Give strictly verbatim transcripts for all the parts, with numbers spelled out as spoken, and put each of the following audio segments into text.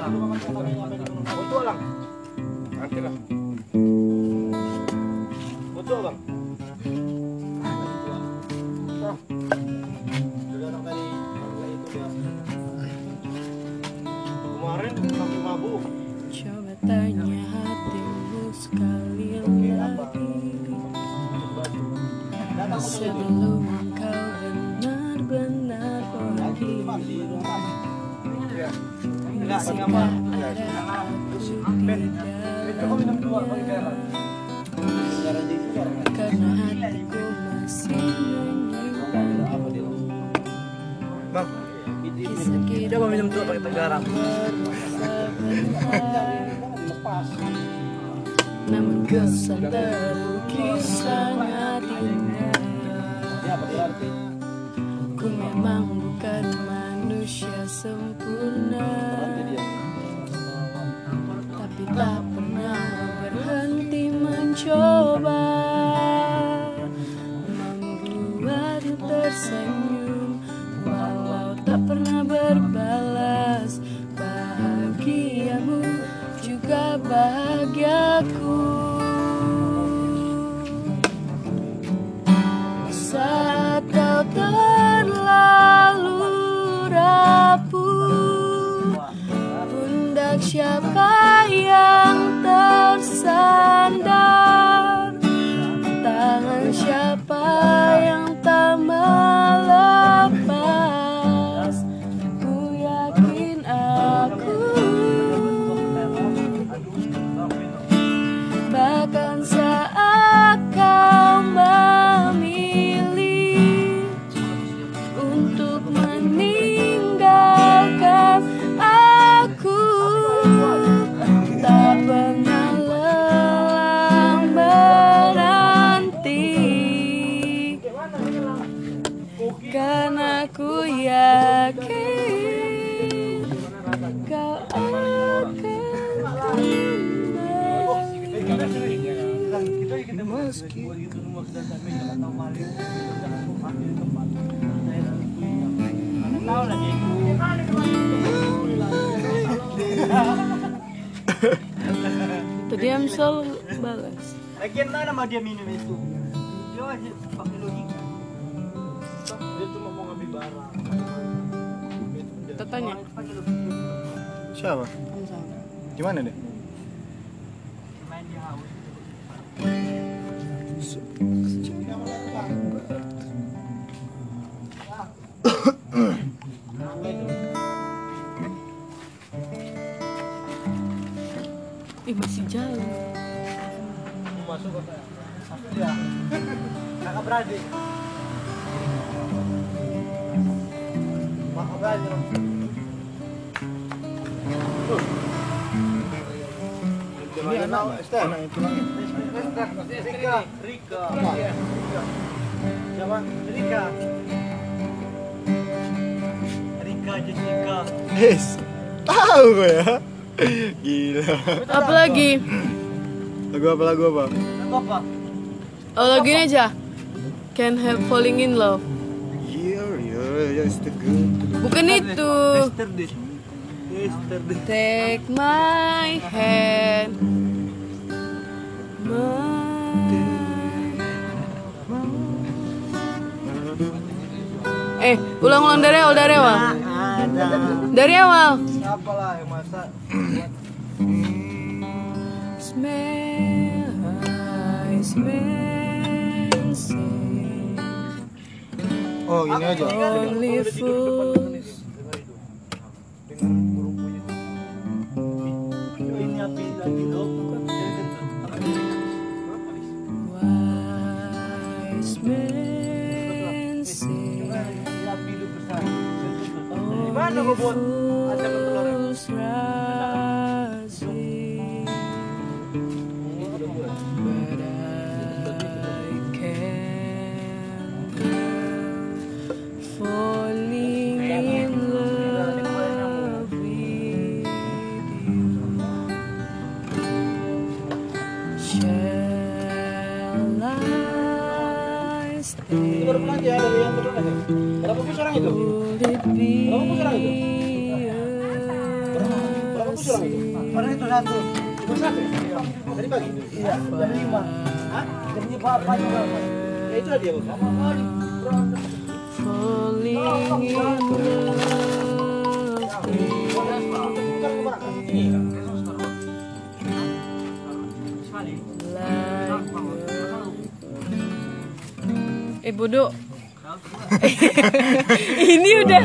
Butuh lang. Nanti lah. Butuh bang. Kemarin pakai mabuk. Coba tanya hatimu sekali lagi sebelum engkau benar-benar pergi. Masihkah ada aku di dalamnya? Karena hatiku masih menunggu. Bang, coba minum dulu pakai garam. Namun kesan terukis sangat indah. Ku memang bukan manusia sempurna, tapi tak pernah berhenti mencoba membuatmu tersenyum, walau tak pernah berbalas. Bahagiamu juga bahagiaku. Saat kau terlalu rapuh, pundak siapa yang tersandar, tangan siapa yang tak melepas. Ku yakin aku bahkan saat kau memilih untuk meninggalkan aku, tak pernah lelah menanti, karena ku yakin kau akan meski tadi Amsal balas. Lagian mana sama dia minum itu? Dia masih pakai logika. Dia cuma mau ngambil barang. Kita tanya. Siapa? Amsal. Gimana deh? Main di haus. Ih, masih jauh. Masuk kota. Masuk dia. Kakak beradik. Kakak beradik. Ini anak Esther. Anak itu lagi. Rika. Rika. Siapa? Rika. Rika Jessica. Yes. Tahu gue ya. Gila. Apa lagi? Lagu apa lagu apa? Lagu apa? Oh, lagu ini aja. Can't Help Falling in Love. Yeah, yeah, yes, the good. Bukan itu. Yesterday. Yesterday. Take my hand. Eh, ulang-ulang dari awal, dari awal. Dari awal. Siapa lah yang masak? Smell, I smell, say, Oh, ini aja. only fools. Dengan burung puyuh. Ini api lagi dong. Wise men say, Api itu besar. only Mana gua buat? Ada telurnya. fools rising. But I can't help falling in love with you. Shall I stay? Itu baru pulang aja dari yang kedua aja. Berapa bus orang itu? Would it be Berapa bus orang itu? a Orang itu satu. Cuma satu. Tadi pagi. Iya. Jam lima. Hah? Jam lima pagi. Ya itu dia bos. Falling in love. Eh bodoh. Ini udah.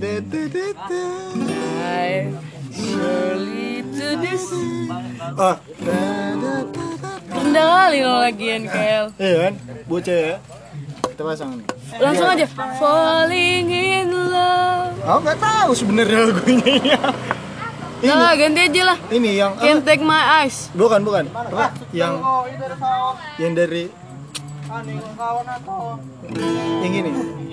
I surely to this. Oh. Rendah kali lo lagian Kel. Iya kan? Bocah ya. Kita pasang nih. Langsung aja. Falling in love. Aku nggak tahu sebenarnya lagunya. Udah lah, ganti aja lah. Ini yang Can't take my eyes. bukan bukan. Apa? Yang yang dari kawan atau yang gini.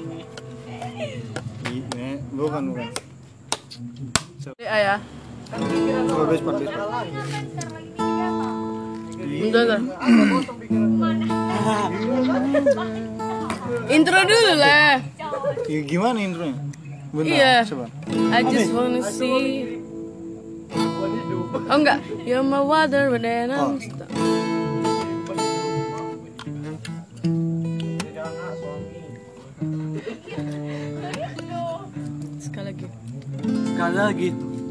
Ini bukan bukan. Ayah. Oh, Vespa, Vespa. Udah lah. Intro dulu lah. Ya, gimana intronya? Bentar, Iya. coba. I just wanna see. Oh enggak, you're my water but then I'm stuck. Sekali lagi. sekali lagi.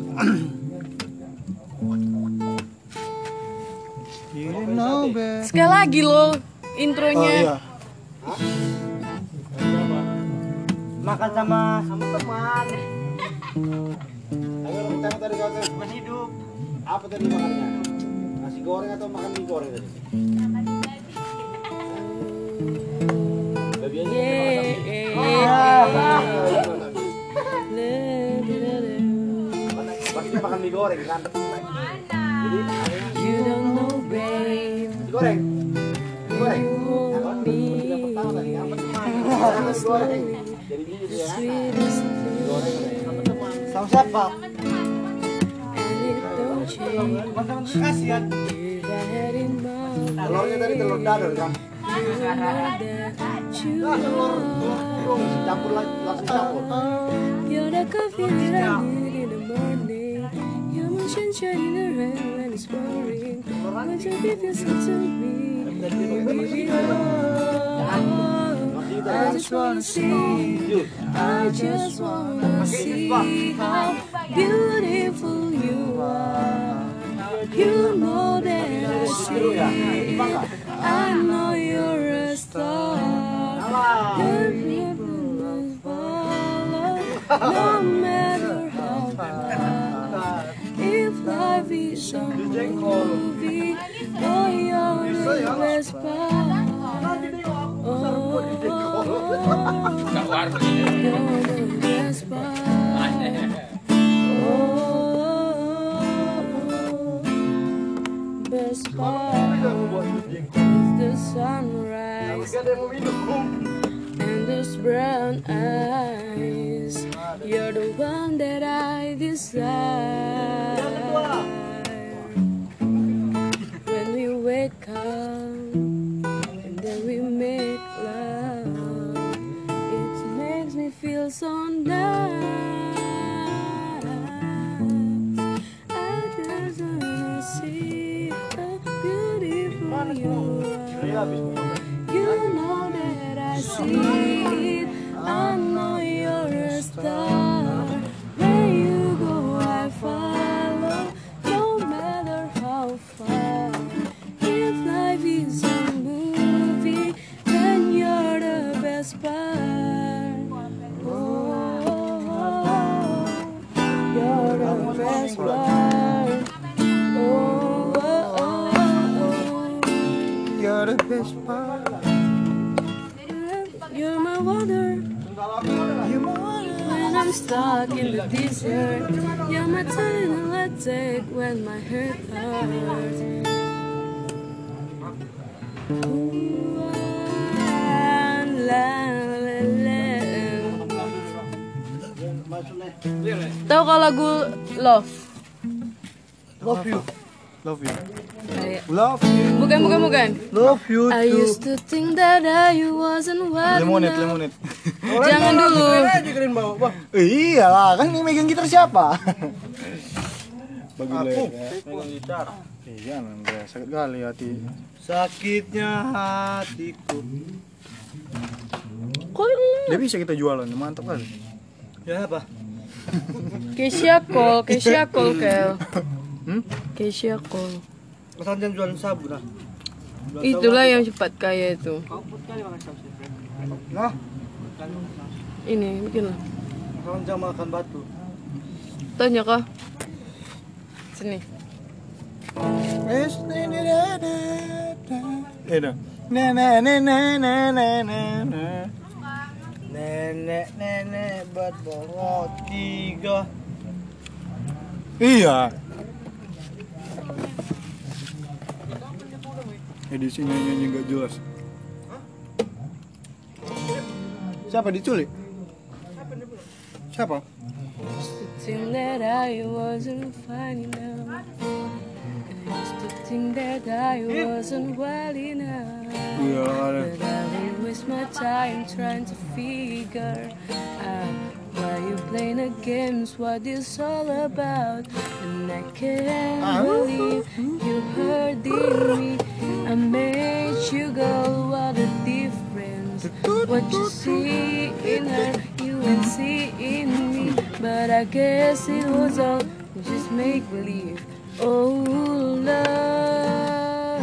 You know better. Sekali lagi lo Oh intronya. iya. Makan sama sama teman. Ayo rencana tadi kau teman hidup. Apa tadi makannya? Nasi goreng atau makan mie goreng tadi? Babi aja. Pastinya makan mie goreng kan? Jadi You don't know, babe. mie goreng. Mie goreng. Pertama tadi apa teman? Nasi goreng. Jadi ini dia. Sweetest thing. Sama siapa? And it don't change. Kasihan. If I had in mind, Telurnya tadi telur dadar kan? you know that you Nah, telur are. campur lagi langsung campur. You're the coffee that I need in the morning. You're my sunshine in the rain when it's pouring. What you give yourself to me, baby, oh, I just wanna see, I just wanna see how beautiful you are. You know that I see it. I know you're a star. Your ribbon must follow, no matter how far. If life is a movie, oh, you're the best part. Oh, you're the best part. Oh, best part is the sunrise and those brown eyes. You're the one that I desire. When we wake up and then we make love, it makes me feel so nice. I just wanna see how beautiful you are. You know that I see it. I know you're a star. Where you go, I follow, no matter how far. If life is a movie, then you're the best part. Oh, you're the best part. Oh, oh, oh. You're the best part. You're my water. You're my water. When I'm stuck in the desert, you're my time I take when my heart hurts. Ooh, ah, la, la, la. Tahu kalau lagu Love? Love you. Love you. Kayak Love you. bukan bukan bukan. Love you I too. used to think that I wasn't what Lemonet, enough. lemonet. Jangan dulu. Dikerin bawa, Bang. Iyalah, kan yang megang gitar siapa? bagi Aku leher. megang gitar. Iya, Andre, sakit kali hati. Sakitnya hatiku. Kok Dia bisa kita jualan, mantap kali. Ya apa? Keisha call, Keisha call, Kel. Hmm? Keisha call. Asal jangan jualan sabun lah. Jualan Itulah sabun yang cepat kaya itu. Kau pun kali makan sabun. Nah, Ini, bikinlah. asal jangan makan batu. Tanya kah? Sini. Eh dah. Nenek nenek nenek nenek. Nenek nenek buat bawa tiga. Iya. Edisinya nyanyi nggak jelas. Siapa diculik? Siapa? Think that I wasn't fine enough. I used to think that I wasn't well enough. Iya ada. But I will waste my time trying to figure out why you playing the games, what it's all about. And I can't believe you're hurting me. I made you go, what a difference. What you see in her, you ain't see in me. But I guess it was all just make believe. Oh, love,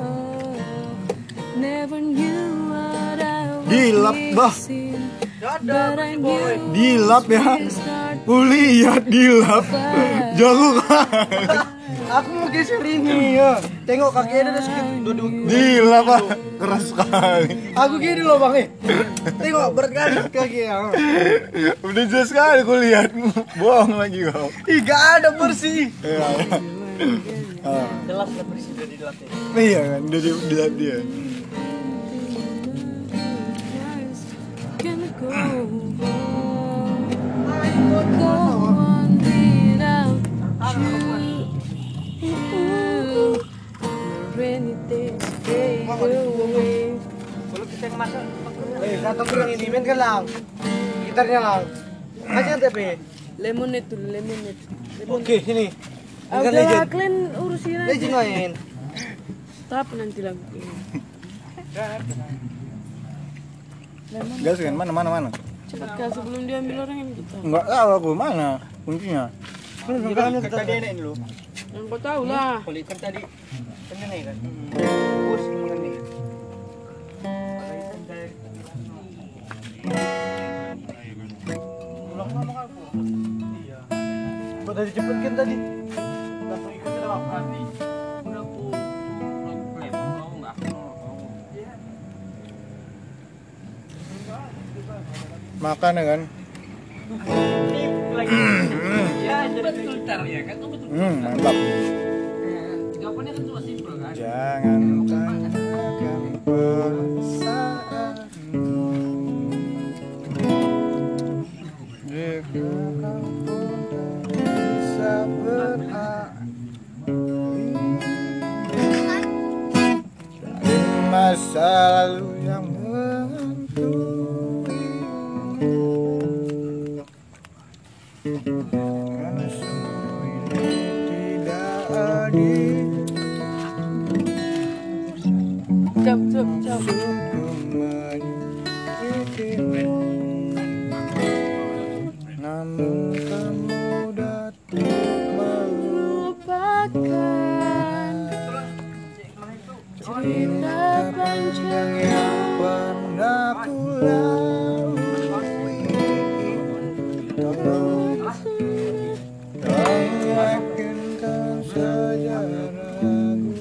never knew what I was Dilap, bah. missing. But I knew Dilap ya. Kulihat dilap. Jago kan. Aku mau geser ini ya. Tengok kaki ada udah sedikit duduk. Dilap ah. Keras sekali. Aku gini loh bang eh. Tengok berat kali kaki ya. Udah jelas sekali kulihat. Bohong lagi kau. Ih gak ada bersih. Iya. Ah. Jelas lah bersih dari dilatih. Iya kan, dia dia dilap dia. Gonna go on, go on without you. Rainy days fade away. Kalau kita yang masak. Eh datang bilang ini main kan lang. Gitarnya lang. Aja tapi. Lemonade tuh, lemonade. Lemonade. Oke sini. Ah, Kan udah legend. kalian urusin aja. Legend main. Tapi nanti lagi. Lemon. Gas kan, mana mana mana. Cepat kak sebelum dia ambil orang yang kita. Enggak tahu aku mana kuncinya. Gitarnya tadi enak ini loh. Yang kau tahu lah. Kulit kan tadi. Kan ini kan. Bus mengenai. Ulang sama aku. Iya. Kok tadi cepet kan tadi? Langsung ikut ke dalam hati. Udah aku klaim mau enggak? Makan ya kan? Ya, jadi filter ya kan? Hmm, mantap. Jawabannya kan cuma simpel kan? Jangan tanyakan perasaanmu. Jika kau pun bisa beralih dari masa lalu yang menghantui. Karena semua ini tidak adil. Cap, cap, cap. Namun kamu datang Melupakan cerita panjang yang pernah ku lalui. Tolong, tolong yakinkan saja ragu.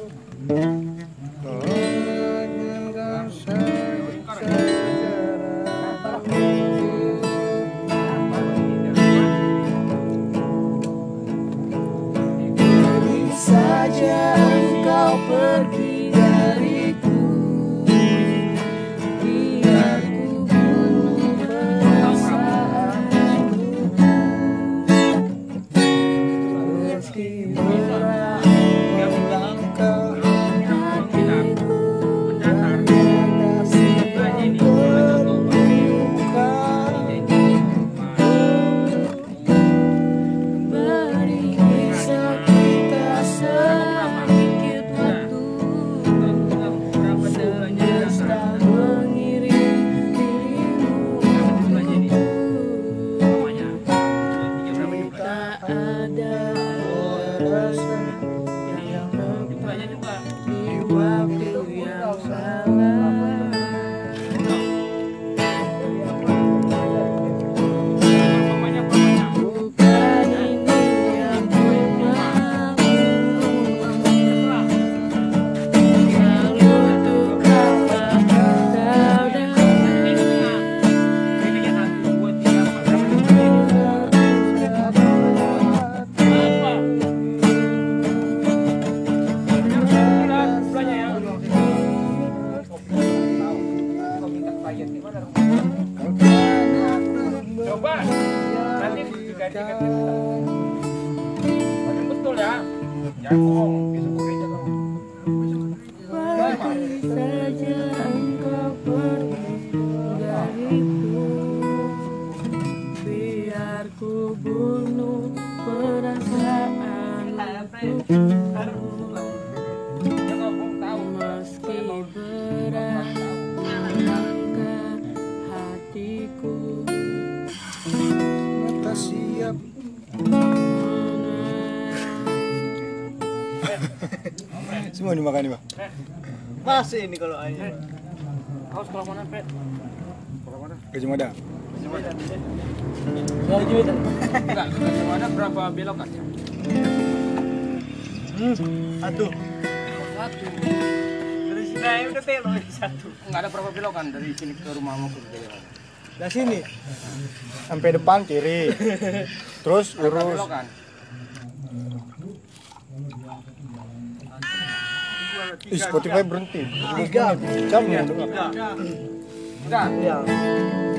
Tolong yakinkan saja ragu. saja engkau pergi dariku, biar ku bunuh perasaanku. Meski berat melangkah hatiku, ternyata sedang terluka. Beri kisah ada rasa yang tepat di waktu yang salah. Bukan ini yang ku mau, lalu untuk apa kau datang. Coba nanti diganti-ganti betul ya, jangan bohong besok gereja kamu. Pergi saja engkau pergi dariku, biar ku bunuh perasaan meski berat melangkah hatiku. Mata siap. Semua dimakan nih, Bang. Masih ini kalau ayah. Kau sekolah mana, Pet? Sekolah mana? Gajah Mada. Dari Juwitan? Enggak, Gajah Mada berapa belokan? Hmm, satu. Satu. Dari sini udah belok satu. Enggak ada berapa belokan dari sini ke rumahmu ke Gajah Mada? Dari sini. Sampai depan kiri. Terus Berapa lurus. belokan? Ih, Spotify berhenti. Tiga. Jam ya. Tiga. Tiga. Iya.